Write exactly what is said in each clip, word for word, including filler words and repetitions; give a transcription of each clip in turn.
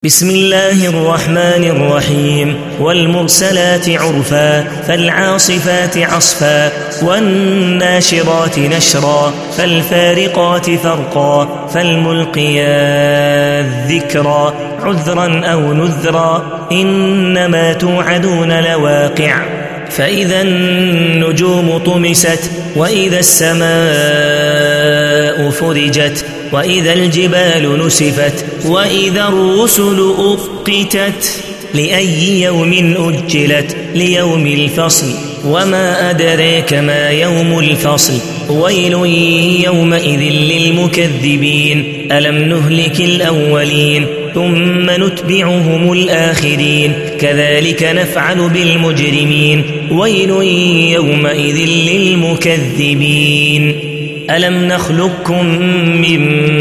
بسم الله الرحمن الرحيم والمرسلات عرفا فالعاصفات عصفا والناشرات نشرا فالفارقات فرقا فالملقيات ذكرا عذرا أو نذرا إنما توعدون لواقع فإذا النجوم طمست وإذا السماء فرجت وإذا الجبال نسفت وإذا الرسل أقتت لأي يوم أجلت ليوم الفصل وما أدريك ما يوم الفصل ويل يومئذ للمكذبين ألم نهلك الأولين ثم نتبعهم الآخرين كذلك نفعل بالمجرمين ويل يومئذ للمكذبين ألم نخلقكم من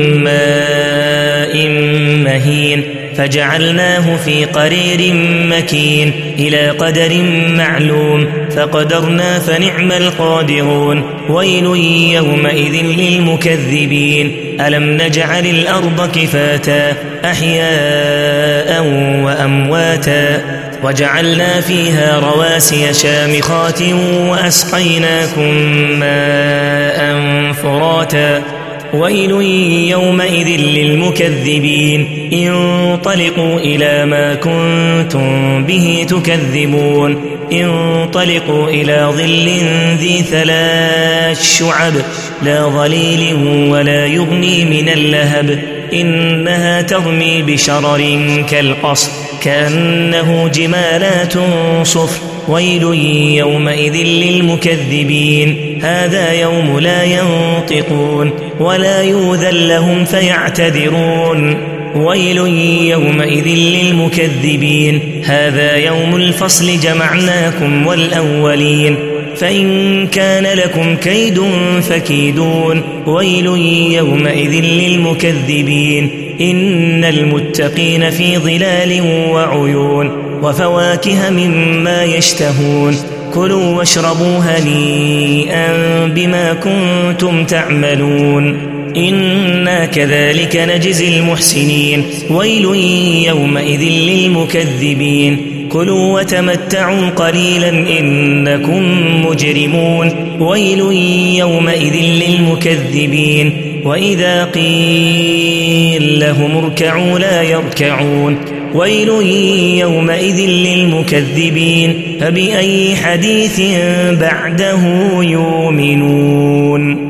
ماء مهين فجعلناه في قرير مكين إلى قدر معلوم فقدرنا فنعم القادرون ويل يومئذ للمكذبين ألم نجعل الأرض كفاتا أحياء وأمواتا وجعلنا فيها رواسي شامخات وأسقيناكم ماء فراتا ويل يومئذ للمكذبين انطلقوا إلى ما كنتم به تكذبون انطلقوا إلى ظل ذي ثلاث شعب لا ظليل ولا يغني من اللهب إنها ترمي بشرر كالقصر كأنه جمالات صفر ويل يومئذ للمكذبين هذا يوم لا ينطقون ولا يؤذن لهم فيعتذرون ويل يومئذ للمكذبين هذا يوم الفصل جمعناكم والأولين فإن كان لكم كيد فكيدون ويل يومئذ للمكذبين إن المتقين في ظلال وعيون وفواكه مما يشتهون كلوا واشربوا هنيئا بما كنتم تعملون إنا كذلك نجزي المحسنين ويل يومئذ للمكذبين كلوا وتمتعوا قليلا إنكم مجرمون ويل يومئذ للمكذبين وإذا قيل لهم اركعوا لا يركعون ويل يومئذ للمكذبين فبأي حديث بعده يؤمنون.